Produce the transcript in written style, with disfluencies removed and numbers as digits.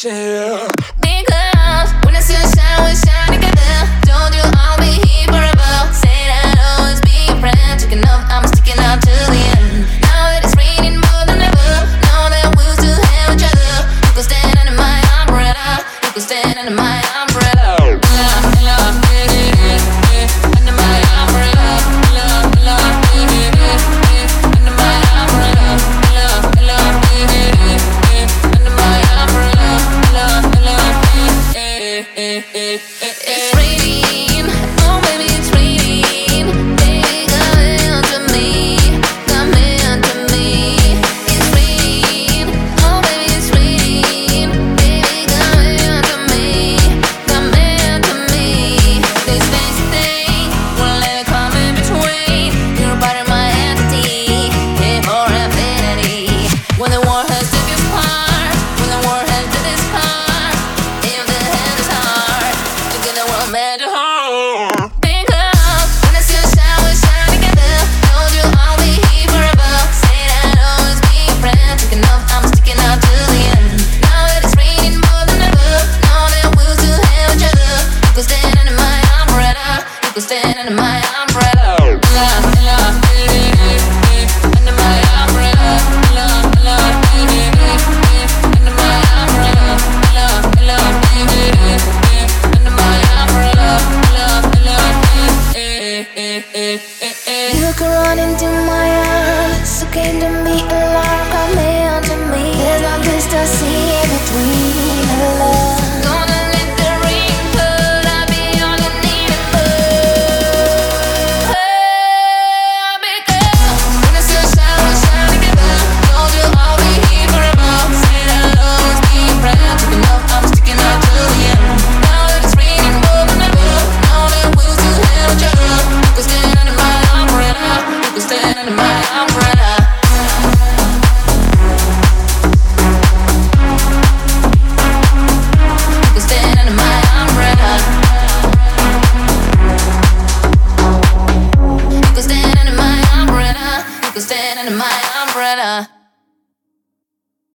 share. Because when the sunshine we shine together, told you I'll be here forever. Said I'd always be your friend. Took enough, I'm sticking out to the end. Now that it's raining more than ever, know that we'll still have each other. You can stand under my umbrella. You can stand under my umbrella. Under my umbrella. Under my umbrella. It's raining, oh baby, it's raining. Baby, come into me, come into me. It's raining, oh baby, it's raining. Baby, come into me, come into me. This fancy thing won't let me come in between. You're part of my entity, yeah, for infinity. When the war has took its part.